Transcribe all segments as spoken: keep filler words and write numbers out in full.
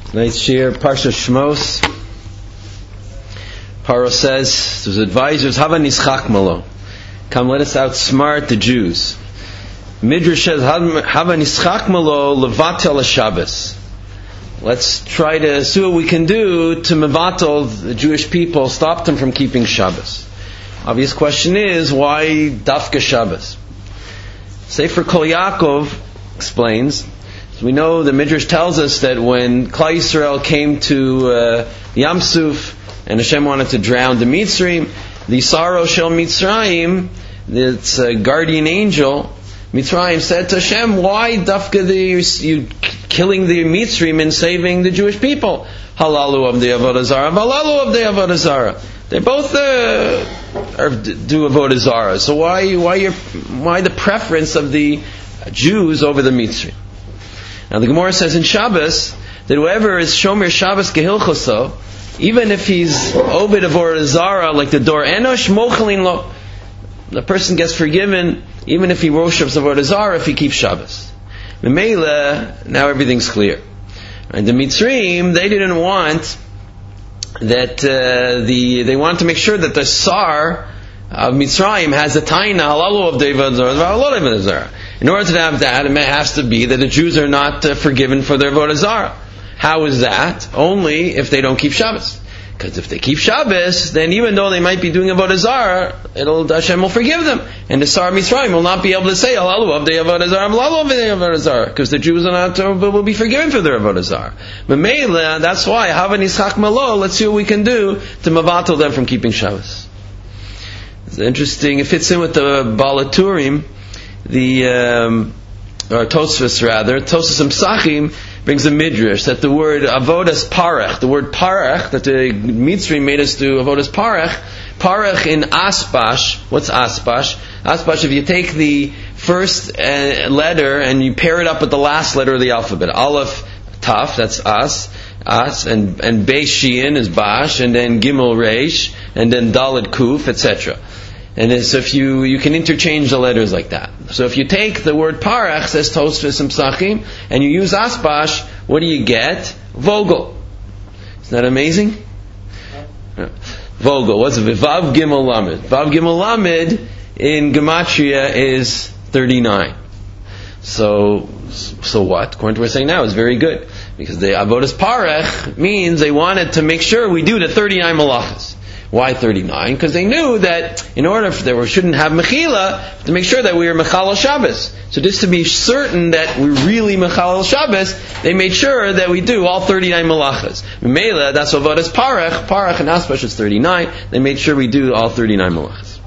Nice shir, Parsha Shmos. Paro says to his advisors, Hava nischak malo. Come, let us outsmart the Jews. Midrash says, Hava nischak malo levatel Shabbos. Let's try to see what we can do to mevatel the Jewish people, stop them from keeping Shabbos. Obvious question is, why dafka Shabbos? Sefer Kol Yaakov explains, we know the Midrash tells us that when Klal Yisrael came to uh, Yam Suf and Hashem wanted to drown the Mitzrayim, the Saro Shel Mitzrayim, its uh, guardian angel, Mitzrayim said to Hashem, why dafka the, you killing the Mitzrayim and saving the Jewish people? Halalu of the Avodah Zarah, halalu of the Avodah Zarah. They both uh, are, do Avodah Zarah. So why why your, why the preference of the Jews over the Mitzrayim? Now the Gemara says in Shabbos that whoever is Shomer Shabbos Gehilchoso, even if he's Obed Avodah Zarah like the Dor Enosh Mochalin Lo, the person gets forgiven even if he worships Avodah Zarah if he keeps Shabbos. Memela, now everything's clear. And the Mitzrayim, they didn't want that uh, the they want to make sure that the Sar of Mitzrayim has a taina halalu of the Avodah Zarah. In order to have that, it has to be that the Jews are not uh, forgiven for their Avodah Zarah. How is that? Only if they don't keep Shabbos. Because if they keep Shabbos, then even though they might be doing Avodah Zarah, it'll, Hashem will forgive them. And the Sar Mitzrayim will not be able to say, halalu of the Avodah Zarah, halalu of the Avodah Zarah, because the Jews are not, uh, will be forgiven for their Avodah Zarah. But Meila, that's why, Hava nischak malo, let's see what we can do to mavatel them from keeping Shabbos. It's interesting, it fits in with the Balaturim, the, um, or Tosfos rather, Tosfos and Psachim brings a midrash that the word avodas parach, the word parach, that the Mitzrayim made us do avodas parach, parach in aspash, what's aspash? Aspash, if you take the first uh, letter and you pair it up with the last letter of the alphabet, Aleph, Taf, that's as, as, and, and Beis Shein is bash, and then Gimel Reish, and then Dalet Kuf, et cetera. And then, so if you, you can interchange the letters like that. So if you take the word parach, says Tosfos and Psachim, and you use aspash, what do you get? Vogel. Isn't that amazing? Yeah. Vogel. What's it? Vav Gimel Lamed. Vav Gimel Lamed in Gematria is thirty-nine. So, so what? According to what we're saying now, is very good. Because the Avodas Parach means they wanted to make sure we do the thirty-nine malachas. Why thirty-nine? Because they knew that in order for that we shouldn't have mechila, to make sure that we were mechalal Shabbos. So just to be certain that we're really mechalal Shabbos, they made sure that we do all thirty-nine malachas. Mela, that's avodas parach. Parach and aspash is thirty-nine. They made sure we do all thirty-nine malachas.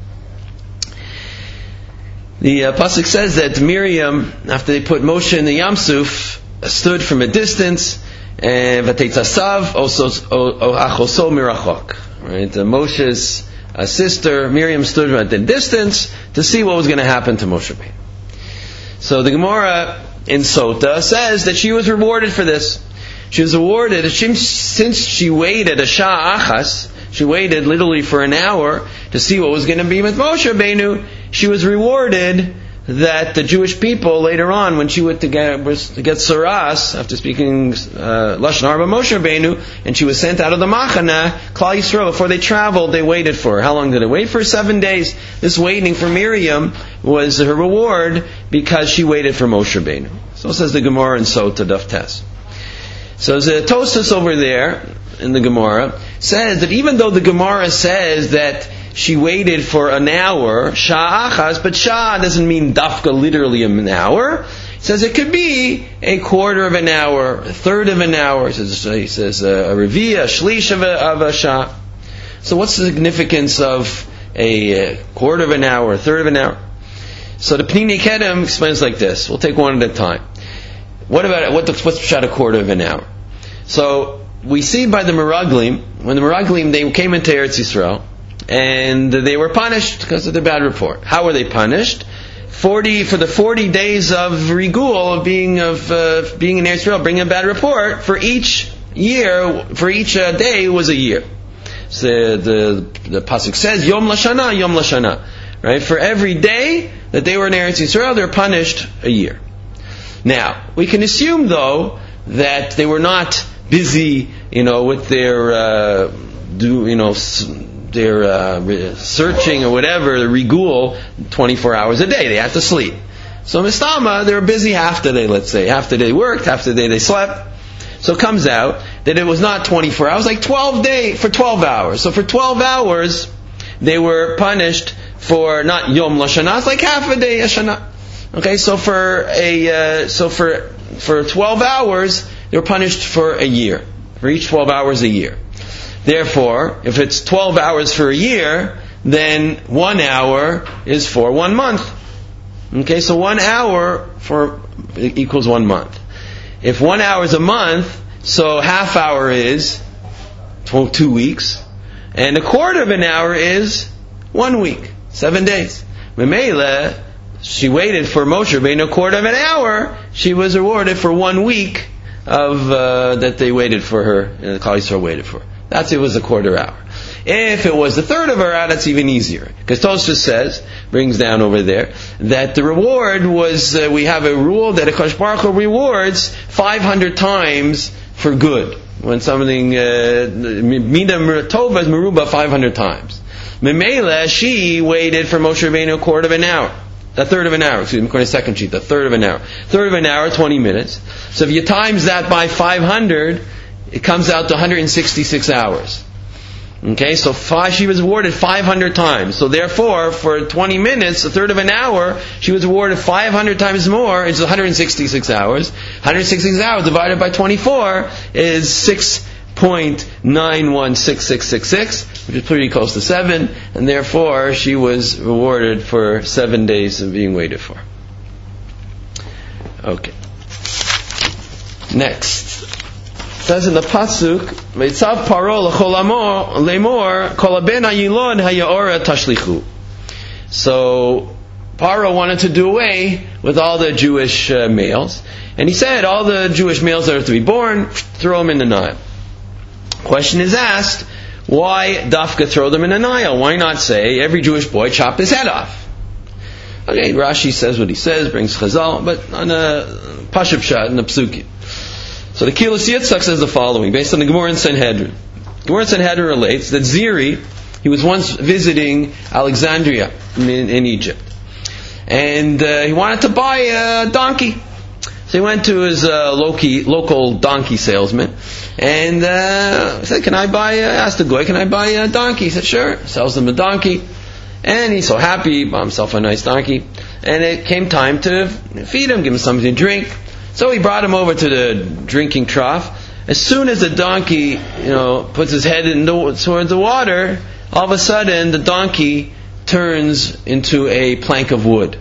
The uh, pasuk says that Miriam, after they put Moshe in the Yam Suf, stood from a distance, and v'teitzasav also achoso mirachok. Right, uh, Moshe's uh, sister Miriam stood at a distance to see what was going to happen to Moshe Rabbeinu. So the Gemara in Sota says that she was rewarded for this. She was rewarded she, since she waited a shah achas. She waited literally for an hour to see what was going to be with Moshe Rabbeinu. She was rewarded that the Jewish people later on, when she went to get, was to get Saras, after speaking uh, Lashon Hara Moshe Rabbeinu, and she was sent out of the Machana, Klal Yisrael, before they traveled, they waited for her. How long did they wait for? Seven days. This waiting for Miriam was her reward because she waited for Moshe Rabbeinu. So says the Gemara in Sota Daf Tes. So the Tosfos over there in the Gemara says that even though the Gemara says that she waited for an hour, shah achas, but shah doesn't mean dafka literally an hour. It says it could be a quarter of an hour, a third of an hour. He says, he says a revia, a shlish of a, of a shah. So what's the significance of a quarter of an hour, a third of an hour? So the Pnini Kedem explains like this. We'll take one at a time. What about what the, what's shot a quarter of an hour? So we see by the Meraglim, when the Meraglim they came into Eretz Yisrael, and they were punished because of their bad report. How were they punished? Forty for the forty days of rigul of being of uh, being in Eretz Yisrael, bringing a bad report. For each year, for each uh, day was a year. So the the pasuk says Yom Lashana, Yom Lashana. Right? For every day that they were in Eretz Yisrael, they were punished a year. Now we can assume though that they were not busy, you know, with their uh, do you know s- their uh, searching or whatever, the rigul, twenty-four hours a day. They have to sleep. So mistama, they were busy half the day, let's say. Half the day they worked, half the day they slept. So it comes out that it was not twenty-four hours, like twelve day for twelve hours. So for twelve hours, they were punished for not yom lashana, it's like half a day yashana. Okay, so for a uh, so for for twelve hours, they were punished for a year. For each twelve hours a year. Therefore, if it's twelve hours for a year, then one hour is for one month. Okay, so one hour for equals one month. If one hour is a month, so half hour is two weeks, and a quarter of an hour is one week, seven days. Memela, she waited for Moshe Rabbeinu a quarter of an hour. She was rewarded for one week of uh, that they waited for her, and the Klal Yisrael waited for her. That's it was a quarter hour. If it was the third of her hour, that's even easier. Because Tosfos says, brings down over there, that the reward was, uh, we have a rule that HaKadosh Baruch Hu rewards five hundred times for good. When something, Mida Tova is Meruba five hundred times. Memela, she waited for Moshe Rabbeinu a quarter of an hour. A third of an hour, excuse me, according to the second sheet, a third of an hour. Third of an hour, twenty minutes. So if you times that by five hundred, it comes out to one hundred sixty-six hours. Okay, so five, she was awarded five hundred times. So therefore, for twenty minutes, a third of an hour, she was awarded five hundred times more. It's one hundred sixty-six hours. one hundred sixty-six hours divided by twenty-four is six point nine one six six six six, which is pretty close to seven, and therefore she was rewarded for seven days of being waited for. Okay. Next. It says in the pasuk, "Veitzav Paro l'cholamor lemor kol haben hayilod hayaora tashlichu." So Paro wanted to do away with all the Jewish uh, males, and he said, all the Jewish males that are to be born, throw them in the Nile. Question is asked, why dafka throw them in the Nile? Why not say every Jewish boy chop his head off? Okay, Rashi says what he says, brings Chazal, but on a Pashup Pshat in the Psukim. So the Kilos Yitzchak says the following, based on the Gemara in Sanhedrin. Gemara in Sanhedrin relates that Ziri, he was once visiting Alexandria in, in Egypt, and uh, he wanted to buy a donkey. So he went to his uh, local, local donkey salesman, and uh, he said, "Can I buy?" Uh, asked the guy, "Can I buy a donkey?" He said, "Sure." Sells him a donkey, and he's so happy, bought himself a nice donkey. And it came time to feed him, give him something to drink. So he brought him over to the drinking trough. As soon as the donkey, you know, puts his head in the, towards the water, all of a sudden the donkey turns into a plank of wood.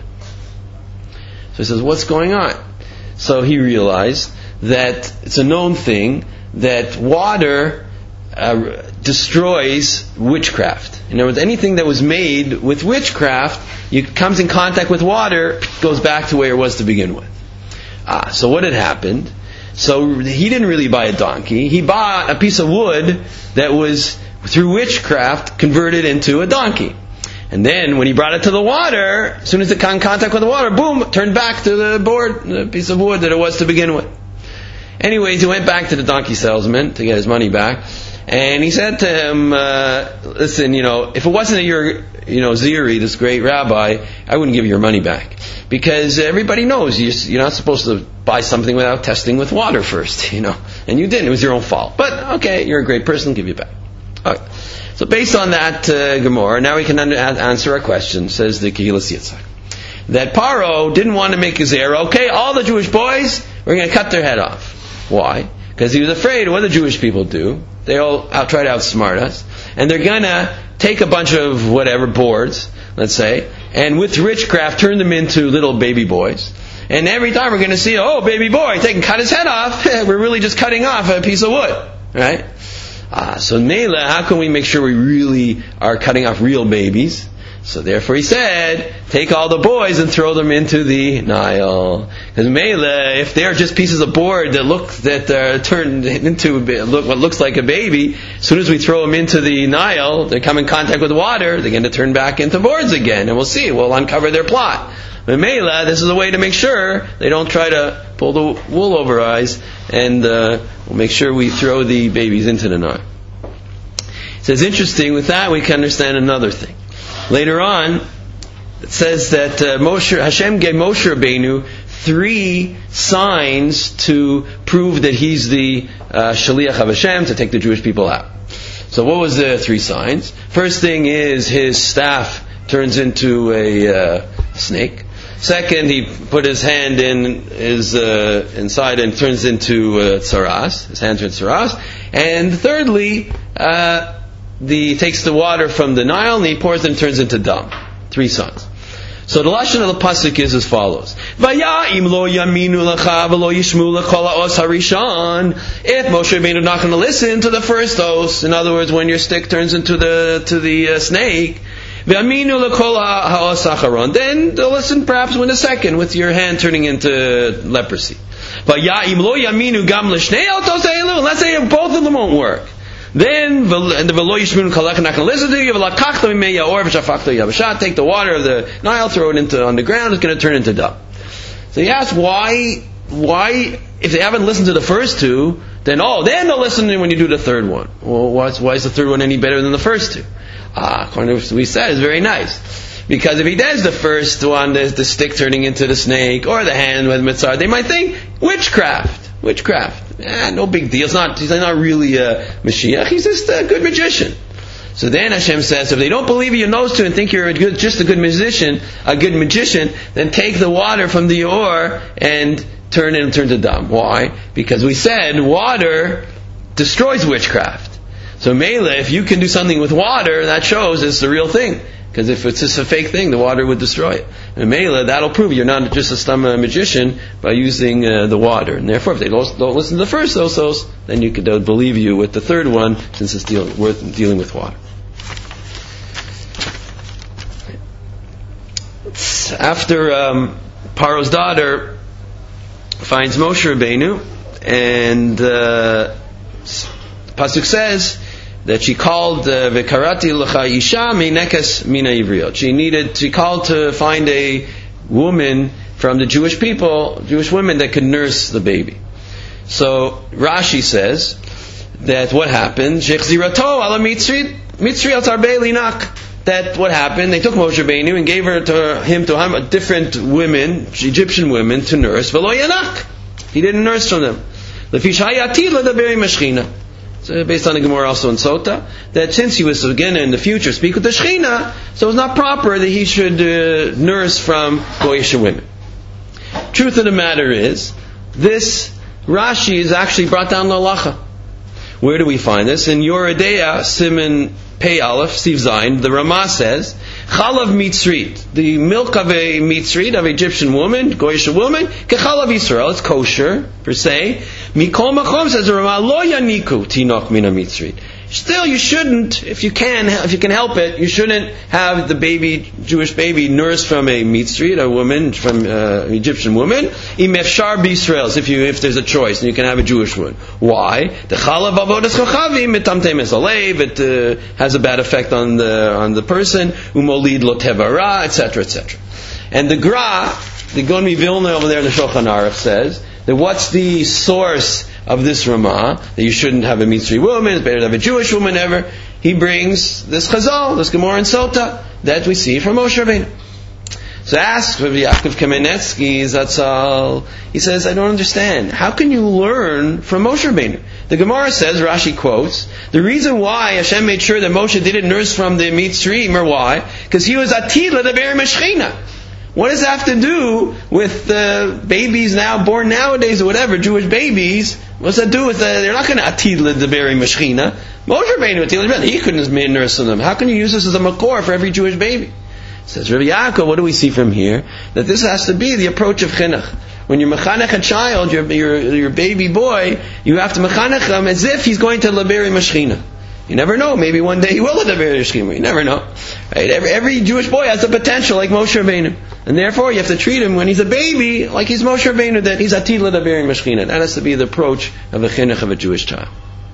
So he says, "What's going on?" So he realized that it's a known thing that water uh, destroys witchcraft. In other words, anything that was made with witchcraft, it comes in contact with water, goes back to where it was to begin with. Ah, so what had happened? So he didn't really buy a donkey. He bought a piece of wood that was, through witchcraft, converted into a donkey. And then when he brought it to the water, as soon as it got in contact with the water, boom, it turned back to the board, the piece of wood that it was to begin with. Anyways, he went back to the donkey salesman to get his money back. And he said to him, uh, listen, you know, if it wasn't that you're, you know, Ziri, this great rabbi, I wouldn't give you your money back. Because everybody knows you're not supposed to buy something without testing with water first, you know. And you didn't, it was your own fault. But, okay, you're a great person, I'll give you back. All right. So based on that uh, Gemara, now we can under- answer our question, says the Kehilas Yitzchak. That Paro didn't want to make a zera. Okay, all the Jewish boys, we're going to cut their head off. Why? Because he was afraid of what the Jewish people do. They all out, try to outsmart us. And they're going to take a bunch of whatever boards, let's say, and with witchcraft turn them into little baby boys. And every time we're going to see, oh, baby boy, they can cut his head off. We're really just cutting off a piece of wood. Right? Ah, so Mela, how can we make sure we really are cutting off real babies? So therefore he said, take all the boys and throw them into the Nile. Because Mele, if they're just pieces of board that look, that are turned into look, what looks like a baby, as soon as we throw them into the Nile, they come in contact with water, they're going to turn back into boards again. And we'll see, we'll uncover their plot. But Mele, this is a way to make sure they don't try to pull the wool over our eyes, and uh, we'll make sure we throw the babies into the Nile. So it's interesting, with that we can understand another thing. Later on, it says that uh, Moshe, Hashem gave Moshe Rabbeinu three signs to prove that he's the uh, Shaliach of Hashem to take the Jewish people out. So what was the three signs? First thing is his staff turns into a uh, snake. Second, he put his hand in his uh, inside and turns into uh, tsaras. His hand turns tsaras. And thirdly, uh, the takes the water from the Nile and he pours it and turns into dam. Three signs. So the lashon of the pasuk is as follows: Vaya'im lo yaminu lecha v'lo yishmu lekol ha'os harishon. If Moshe Rabbeinu is not going to listen to the first os, in other words, when your stick turns into the to the uh, snake, v'aminu lekol ha'os acharon, then they'll listen perhaps with a second, with your hand turning into leprosy. Vaya'im lo yaminu gam l'shnei otos ha'elu. Let's say both of them won't work. Then the v'lo yishmun kalech not going to listen to you. V'lakachta mimei or v'shafachta yabashat. Take the water of the Nile, throw it into on the ground. It's going to turn into dung. So he asks, why? Why? If they haven't listened to the first two, then oh, then they'll listen when you do the third one. Well, why, why is the third one any better than the first two? Ah, according to what we said, it's very nice. Because if he does the first one, the, the stick turning into the snake, or the hand with mitzvah, they might think witchcraft. Witchcraft. Eh, no big deal. It's not, he's not really a Mashiach. He's just a good magician. So then Hashem says, if they don't believe you in those two and think you're a good, just a good musician, a good magician, then take the water from the ore and turn it and turn to dam. Why? Because we said water destroys witchcraft. So Mele, if you can do something with water, that shows it's the real thing. Because if it's just a fake thing, the water would destroy it. And Mele, that'll prove you're not just a stamma magician by using uh, the water. And therefore, if they don't, don't listen to the first osos, then you could uh, believe you with the third one, since it's deal, worth dealing with water. After um, Paro's daughter finds Moshe Rabbeinu, and uh, the pasuk says that she called v'karati l'cha isha meinekes mina ivriot. She needed, she called to find a woman from the Jewish people, Jewish women that could nurse the baby. So Rashi says that what happened, shechzirato ala mitzri mitzri al tarbei linak. That what happened, they took Moshe Rabbeinu and gave her to him to him, different women, Egyptian women, to nurse. V'lo yanak. He didn't nurse from them. Lefish hayati l'daber mashchina. So based on the Gemara also in Sota, that since he was again in the future speak with the Shechina, so it's not proper that he should uh, nurse from Goyish women. Truth of the matter is, this Rashi is actually brought down the halacha. Where do we find this? In Yoredeya, Siman Pei Aleph, Siv Zayin, the Ramah says, Chalav Mitzrit, the milk of a Mitzrit, of an Egyptian woman, Goyish woman, Kechalav Yisrael, it's kosher, per se. Mikol Machom, says the Ramah, Lo Yaniku Tinok Mina Mitzrit. Still, you shouldn't, if you can, if you can help it, you shouldn't have the baby, Jewish baby, nursed from a Mitzrit, a woman, from uh, an Egyptian woman. Im Efshar B'Yisrael, if you, if there's a choice, and you can have a Jewish one. Why? The Chalav Avodas Chachavim, Mitamtem Esalev, it uh, has a bad effect on the on the person. Umolid Lo Tevara, et cetera, et cetera. And the Gra, the Gon Vilna over there in the Shulchan Aruch says that what's the source of this Ramah, that you shouldn't have a Mitzri woman, it's better to have a Jewish woman ever. He brings this Chazal, this Gemara in Sota, that we see from Moshe Rabbeinu. So ask Rabbi Yaakov Kamenetsky, Zatzal, he says, I don't understand. How can you learn from Moshe Rabbeinu? The Gemara says, Rashi quotes, the reason why Hashem made sure that Moshe didn't nurse from the Mitzrim, or why? Because he was Atila, the Ber Meshchina. What does that have to do with uh, babies now born nowadays or whatever, Jewish babies? What's that do with uh, they're not going to atid the beri mashchina. Moshe Rabbeinu atid, he couldn't nurse them. How can you use this as a makor for every Jewish baby? Says Rabbi Yaakov, what do we see from here? That this has to be the approach of chinuch. When you're mechanech a child, your, your, your baby boy, you have to mechanech him as if he's going to laberi mashchina. You never know. Maybe one day he will have a shechina. You never know. Right? Every, every Jewish boy has the potential like Moshe Rabbeinu. And therefore you have to treat him when he's a baby like he's Moshe Rabbeinu, that he's atid l'daber b'shechina. That has to be the approach of the chinuch of a Jewish child.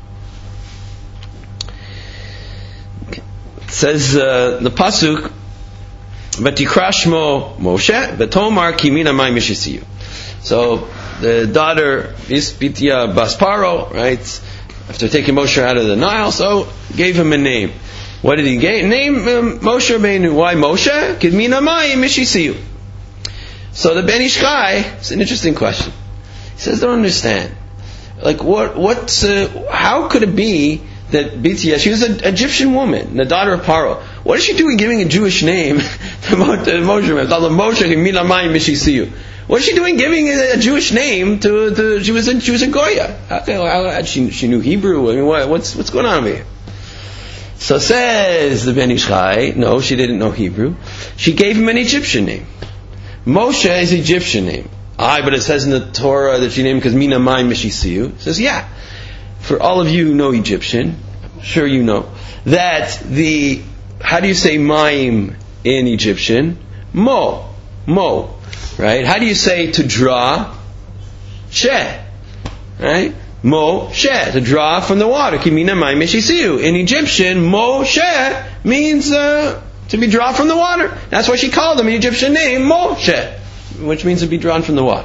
Okay. It says uh, the pasuk, "V'tikra shmo Moshe, v'tomar ki min hamayim yishisiyu." So the daughter Bitya bas Paro, right, after taking Moshe out of the Nile, so gave him a name. What did he give? Name um, Moshe Rabbeinu. Why Moshe? Kidmin hamayim yishisiyu. So the Ben Ish Chai, it's an interesting question. He says, "Don't understand. Like what? What's? Uh, how could it be that Bitya? She was an Egyptian woman, the daughter of Paro. What is she doing giving a Jewish name to Moshe Rabbeinu? Moshe Kidmin hamayim yishisiyu. What is she doing giving a, a Jewish name to, to she was a, she was a Goya? How, how, how, she, she knew Hebrew. I mean, what, what's what's going on over here?" So says the Ben Ish Chai, no, she didn't know Hebrew. She gave him an Egyptian name. Moshe is an Egyptian name. Aye, but it says in the Torah that she named because Mina Mayim Mishisiyu. It says, yeah. For all of you who know Egyptian, I'm sure you know, that the, how do you say Mayim in Egyptian? Mo. Mo. Right? How do you say to draw? She. Right? Mo she, to draw from the water. Kimina mai meshisiu. In Egyptian, Mo she means uh, to be drawn from the water. That's why she called him an Egyptian name, Moshe, which means to be drawn from the water.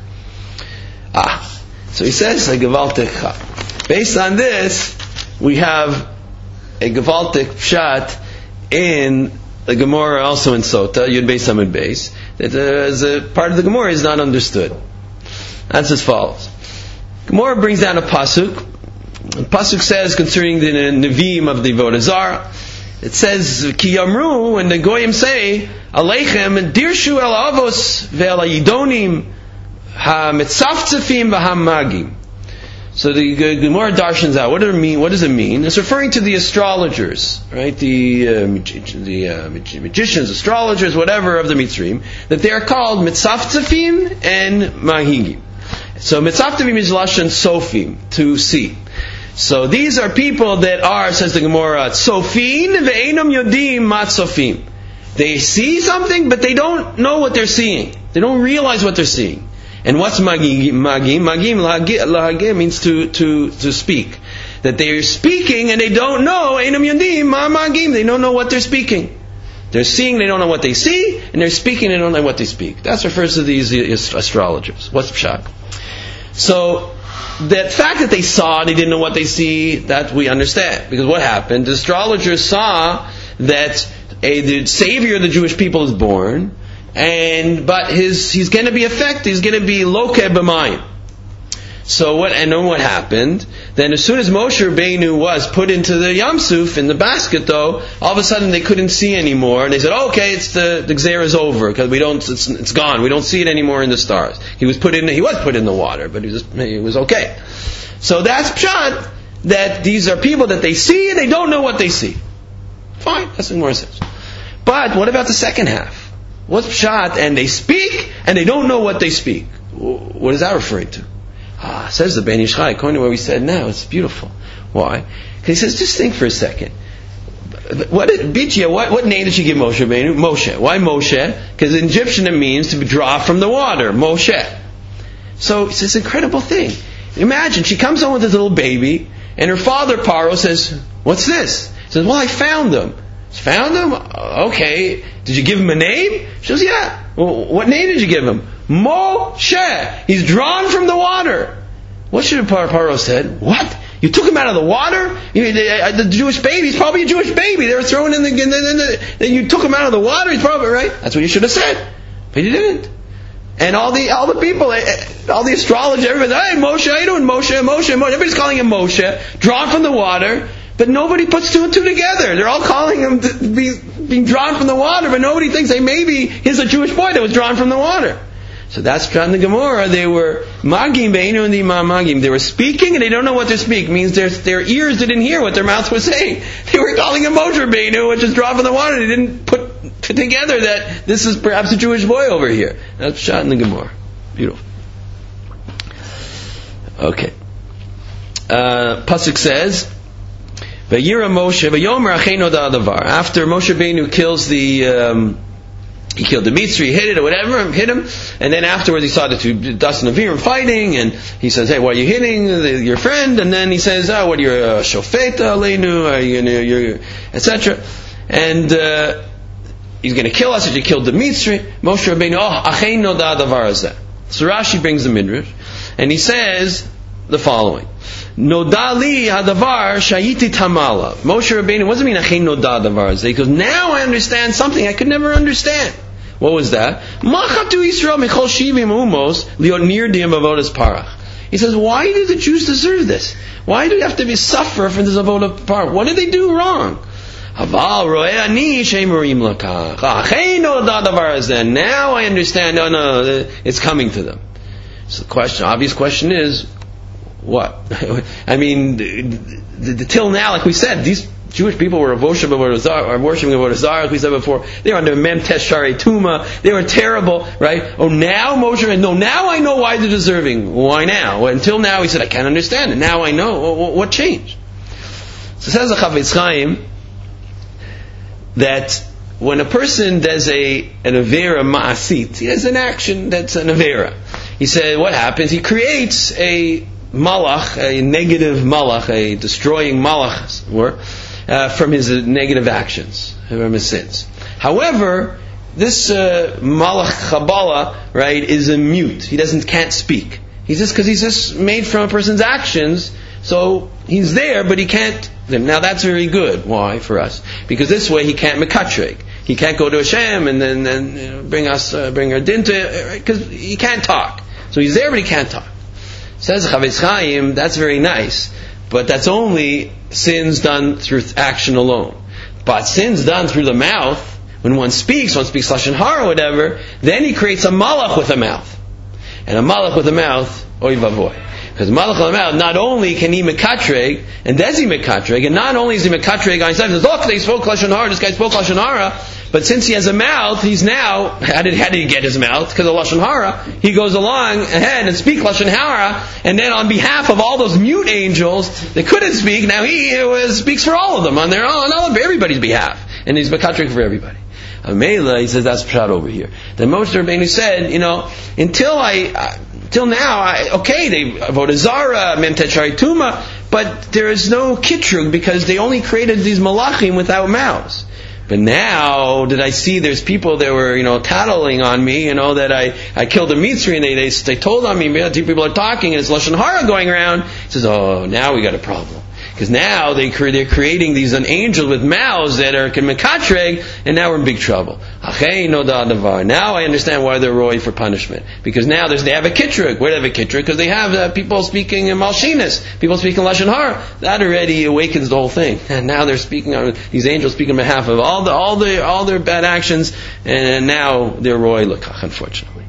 Ah, so he says a gevaltik. Based on this, we have a gevaltik pshat in the Gemara, also in Sota, Yud Beis Amud Beis, that uh, as a part of the Gemara is not understood. That's as follows. Gemara brings down a pasuk. The pasuk says concerning the Nevi'im of the Avodah Zarah, it says, Ki Yamru, when the Goyim say, Aleichem, Dirshu el Avos ve'el Yidonim ha-mitzaftzefim v'ha-magim. So the Gemara darshans out. What does it mean? What does it mean? It's referring to the astrologers, right? The uh, the uh, magicians, astrologers, whatever of the Mitzrayim, that they are called mitzaftzefim and mahigim. So mitzaftzefim is lashon sofim, to see. So these are people that are, says the Gemara, sofin ve'enam yodim matzofim. They see something, but they don't know what they're seeing. They don't realize what they're seeing. And what's magim? Magim, magim lahagim means to, to, to speak. That they are speaking and they don't know, enam yodim ma magim, they don't know what they're speaking. They're seeing, they don't know what they see, and they're speaking, they don't know what they speak. That refers to these astrologers. What's pshat? So, that fact that they saw, they didn't know what they see, that we understand. Because what happened? The astrologers saw that a, the savior of the Jewish people is born, and but his he's going to be affected. He's going to be loke b'mayim. So what? And then what happened? Then as soon as Moshe Rabbeinu was put into the Yamsuf in the basket, though, all of a sudden they couldn't see anymore, and they said, oh, "Okay, it's the the Gzeira is over because we don't. It's, it's gone. We don't see it anymore in the stars." He was put in. He was put in the water, but he was he was okay. So that's pshat, that these are people that they see and they don't know what they see. Fine, that's what Gemara says. But what about the second half? What's pshat? And they speak, and they don't know what they speak. What is that referring to? Ah, says the Ben Ish Chai, according to what we said now, it's beautiful. Why? Because he says, just think for a second. What did Bitya, what, what name did she give Moshe Rabbeinu? Moshe. Why Moshe? Because in Egyptian it means to draw from the water. Moshe. So it's this incredible thing. Imagine, she comes home with this little baby, and her father, Paro, says, what's this? He says, well, I found them. Found him? Okay. Did you give him a name? She says, yeah. Well, what name did you give him? Moshe. He's drawn from the water. What should have Paro said? What? You took him out of the water? You, the, the Jewish baby, he's probably a Jewish baby. They were thrown in the, in the, in the, then you took him out of the water, he's probably, right? That's what you should have said. But you didn't. And all the, all the people, all the astrologers, everybody's, hey, Moshe, how you doing? Moshe, Moshe, Moshe. Everybody's calling him Moshe. Drawn from the water. But nobody puts two and two together. They're all calling him to be being drawn from the water, but nobody thinks, hey, maybe he's a Jewish boy that was drawn from the water. So that's Pshat in the Gemara. They were magim beinu and the magim. They were speaking and they don't know what to speak. It means their their ears didn't hear what their mouths were saying. They were calling him Moshe Beinu, which is drawn from the water. They didn't put, put together that this is perhaps a Jewish boy over here. That's Pshat in the Gemara. Beautiful. Okay. Uh, Pasuk says, Vayira Moshe, Vayomer Acheinu Da'adavar. After Moshe Rabbeinu kills the, um, he killed the Mitzri, hit it or whatever, hit him, and then afterwards he saw the two Dasan and Aviram fighting, and he says, hey, why are you hitting the, your friend? And then he says, oh, what are you, uh, Shofeta Aleinu, are you, you're, et cetera. And, uh, he's going to kill us if you killed the Mitzri. Moshe Rabbeinu, oh, Acheinu Da'adavar Azeh. So Rashi brings the Midrash, and he says the following. Nodali hadavar shayiti tamala. Moshe Rabbeinu, what does it mean achein noda hadavar? He goes, now I understand something I could never understand. What was that? Machatu Yisrael michol shivim umos liot nirdim avodas parach. He says, why do the Jews deserve this? Why do they have to be suffer for this avodah parach? What did they do wrong? Haval roeh ani sheimurim lakach. Achein noda hadavar. Now I understand. No, no, it's coming to them. So the question, obvious question is, what? I mean, the, the, the, till now, like we said, these Jewish people were worshiping Avodah Zarah, worshiping Avodah Zarah, like we said before. They were under Mem Tesh Shari Tuma. They were terrible, right? Oh, now Moshe, no, now I know why they're deserving. Why now? Well, until now, he said, I can't understand it. Now I know. What, what changed? So says the Chafetz Chaim that when a person does a an avera ma'asit, he has an action that's an avera. He said, what happens? He creates a malach, a negative malach, a destroying malach, or, uh, from his uh, negative actions, from his sins. However, this uh, malach Chabala, right, is a mute. He doesn't, can't speak. He's just, because he's just made from a person's actions, so he's there, but he can't. Now that's very good. Why for us? Because this way he can't mekatreg. He can't go to Hashem and then, then you know, bring us, uh, bring our din to, because right? He can't talk. So he's there, but he can't talk. Says Chafetz Chaim, that's very nice, but that's only sins done through action alone. But sins done through the mouth, when one speaks, one speaks lashon hara or whatever, then he creates a malach with a mouth, and a malach with a mouth, oy vavoy. Because malach with a mouth, not only can he mekatreg, and does he mekatreg, and not only is he mekatreg on himself, he says, look, they spoke lashon hara, this guy spoke lashon hara. But since he has a mouth, he's now, how did, how did he get his mouth? Because of Lashon Hara. He goes along ahead and speaks Lashon Hara, and then on behalf of all those mute angels that couldn't speak, now he uh, speaks for all of them on their own, on everybody's behalf. And he's Mekatrik for everybody. Amela, he says, that's Pshat over here. Then Moshe Rabbeinu said, you know, until I, uh, till now, I, okay, they Avodah Zarah, Mem Tetzari Tuma, but there is no kitrug because they only created these malachim without mouths. But now that I see there's people that were, you know, tattling on me, you know, that I, I killed a Mitzri and they, they, they told on me, two people are talking and it's Lashon Hara going around. He says, oh, now we got a problem. Because now they, they're creating these an angels with mouths that are mekatreg, and now we're in big trouble. Achei no da'adavar. Now I understand why they're roy for punishment. Because now there's, they have a kitrug. Where do they have a kitrug? Because they have uh, people speaking in Malshinas, people speaking Lashon Hara. That already awakens the whole thing. And now they're speaking on, these angels speaking on behalf of all the, all the, all their bad actions, and now they're roy lekach, unfortunately.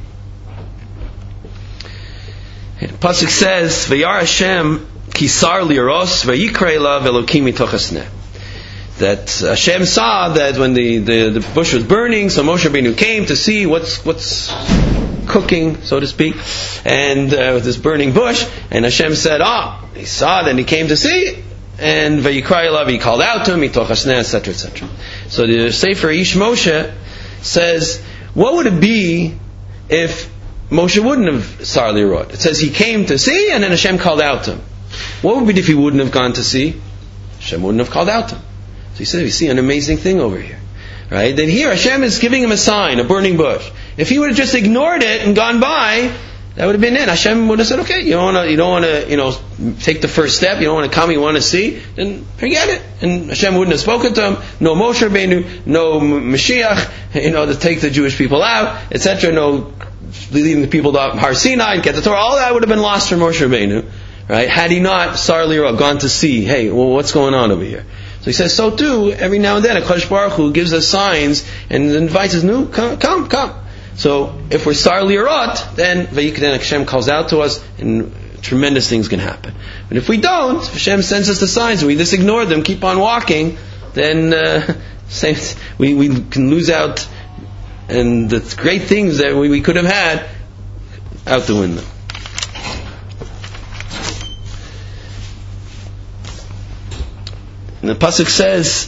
Pasuk says, V'yar Hashem Kisar liros vayikra elav Elokim mitoch hasneh. That Hashem saw that when the, the, the bush was burning, so Moshe Rabbeinu came to see what's what's cooking, so to speak, and uh, with this burning bush, and Hashem said, ah, oh, he saw it and he came to see, and vayikra elav, he called out to him, mitoch hasneh, et cetera, et cetera. So the Sefer Ish Moshe says, what would it be if Moshe wouldn't have sar lirot? It says he came to see, and then Hashem called out to him. What would be if he wouldn't have gone to see? Hashem wouldn't have called out to him. So he said, you see an amazing thing over here. Right? That here Hashem is giving him a sign, a burning bush. If he would have just ignored it and gone by, that would have been it. Hashem would have said, okay, you don't want to, you don't want to, you know, take the first step, you don't want to come, you want to see, then forget it. And Hashem wouldn't have spoken to him. No Moshe Rabbeinu, no Mashiach, you know, to take the Jewish people out, et cetera. No leading the people to Har Sinai and get the Torah. All that would have been lost for Moshe Rabbeinu. Right? Had he not, Sar Lira, gone to see, hey, well, what's going on over here? So he says, so too, every now and then, HaKadosh Baruch Hu gives us signs and invites us, no, come, come, come. So, if we're Sar Lirot, then Vayikden Hashem calls out to us, and tremendous things can happen. But if we don't, Hashem sends us the signs, and we just ignore them, keep on walking, then, uh, same, we, we can lose out, and the great things that we, we could have had, out the window. And the pasuk says,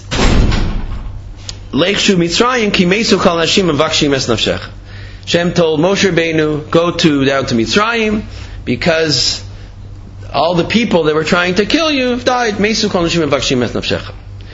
"Leikshu Mitzrayim ki meisu kol nashim avakshim es nafshecha." Hashem told Moshe Rabbeinu, "Go to down to Mitzrayim because all the people that were trying to kill you have died. Meisu kol nashim avakshim es nafshecha."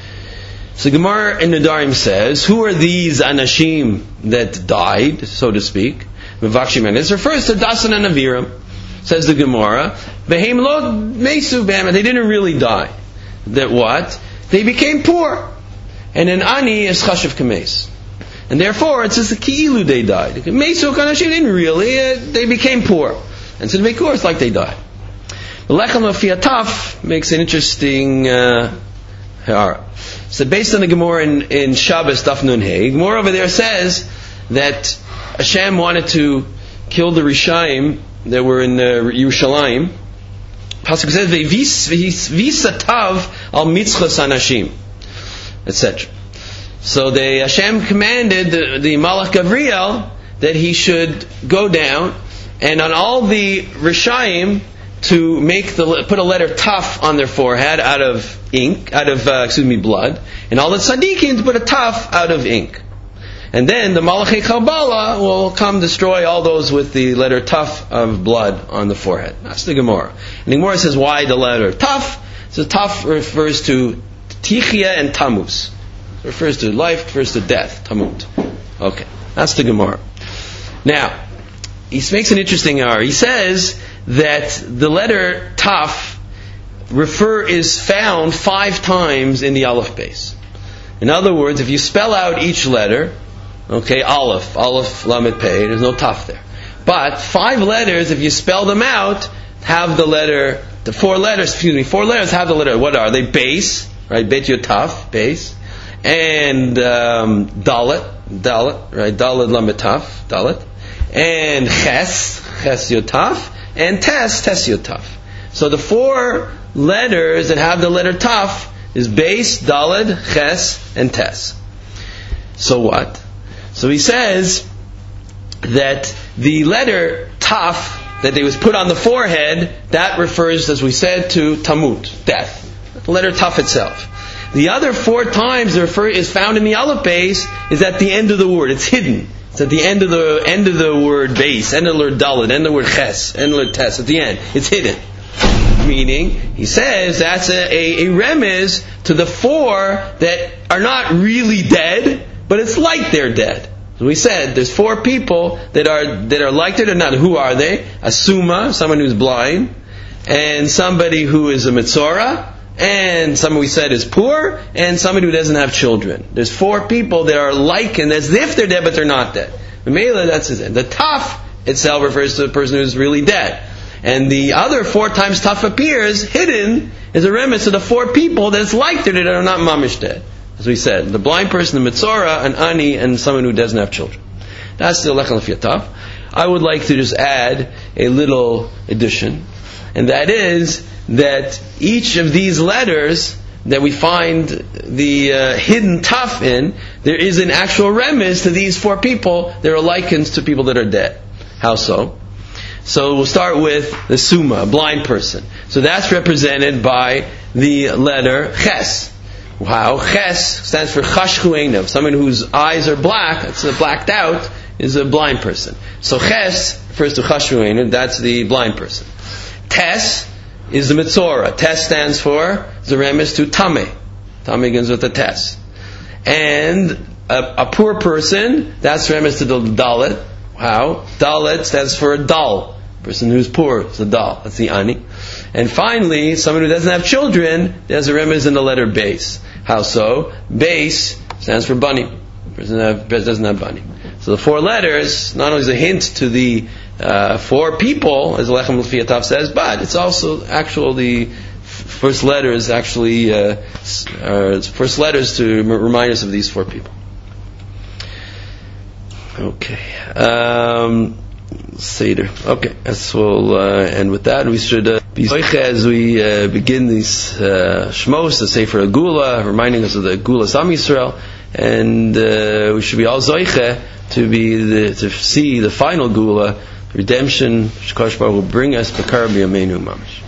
So Gemara in Nedarim says, "Who are these anashim that died, so to speak?" Mevakshim, and this refers to Dasan and Aviram. Says the Gemara, "Behem lo meisu behem." They didn't really die. That what? They became poor. And an ani is chashav kameis. And therefore, it says the ki'ilu they died. Meisu kanashim didn't really, uh, they became poor. And so the Mekur, it's like they died. The Lechem of Fiataf makes an interesting uh, hara. So based on the Gemara in, in Shabbos, Daf Nun Hey, Gemara over there says that Hashem wanted to kill the Rishayim that were in uh, Yerushalayim. Pasuk says, "V'isatav al mitzchas anashim," et cetera. So they, Hashem commanded the, the Malach Gavriel that he should go down and on all the Rishayim to make the put a letter Taf on their forehead out of ink, out of uh, excuse me, blood, and all the tzaddikim to put a Taf out of ink. And then the Malachei Kabbalah will come destroy all those with the letter Taf of blood on the forehead. That's the Gemara. And the Gemara says, why the letter Taf? So Taf refers to Tichya and Tammuz. It refers to life, refers to death, Tamut. Okay, that's the Gemara. Now, he makes an interesting error. He says that the letter Taf refer is found five times in the Aleph base. In other words, if you spell out each letter, okay, Aleph, Aleph, Lamed, Pei, there's no Taf there. But five letters, if you spell them out, have the letter, the four letters, excuse me, four letters have the letter, what are they? Base, right, Bet Yod Taf, base, and um, Dalet, Dalet, right, Dalet, Lamed, Taf, Dalet, and Ches, Ches Yod Taf, and Tes, Tes Yod Taf. So the four letters that have the letter Taf is base, Dalet, Ches, and Tes. So what? So he says that the letter Taf that they was put on the forehead, that refers, as we said, to Tamut, death. The letter Taf itself. The other four times the refer is found in the Aleph base is at the end of the word. It's hidden. It's at the end of the end of the word base, end of the word Dalet, end of the word Ches, end of the word Tes. At the end, it's hidden. Meaning, he says that's a, a, a remez to the four that are not really dead, but it's like they're dead. So we said there's four people that are that are like they're not. Who are they? A suma, someone who's blind, and somebody who is a mitzora, and someone we said is poor, and somebody who doesn't have children. There's four people that are likened as if they're dead, but they're not dead. The Mela, that's his end. The Taf itself refers to the person who's really dead. And the other four times Taf appears, hidden, is a remez to the four people that it's like they're dead, that are not mamish dead. As we said, the blind person, the mitzora, an ani, and someone who doesn't have children. That's the Lechem Lefiyat Taf. I would like to just add a little addition, and that is that each of these letters that we find the uh, hidden Taf in, there is an actual remez to these four people that are likened to people that are dead. How so? So we'll start with the suma, a blind person. So that's represented by the letter Ches. Wow, Ches stands for Chashchu Einav. Someone whose eyes are black, it's a blacked out, is a blind person. So Ches refers to Chashchu Einav, that's the blind person. Tes is the Mitzora. Tes stands for, the remez to Tameh. Tameh begins with the Tes. And a, a poor person, that's remez to the Dalet. Wow, Dalet stands for a Dal. Person who's poor, it's a Dal. That's the Ani. And finally, someone who doesn't have children, there's a remez in the letter base. How so? Base stands for bunny. Person doesn't have bunny. So the four letters not only is a hint to the uh, four people, as Lechem Lefiyat Taf says, but it's also actual the first letters actually uh, are first letters to remind us of these four people. Okay. Um, Seder. Okay, as we'll uh, end with that. We should uh, be zoiche as we uh, begin these uh, Shmos, the Sefer Gula, reminding us of the Gulas Am Yisrael, and uh, we should be all zoiche to be the, to see the final Gula, redemption. Shkosh Baruch will bring us Bekar B'Yameinu Mamash.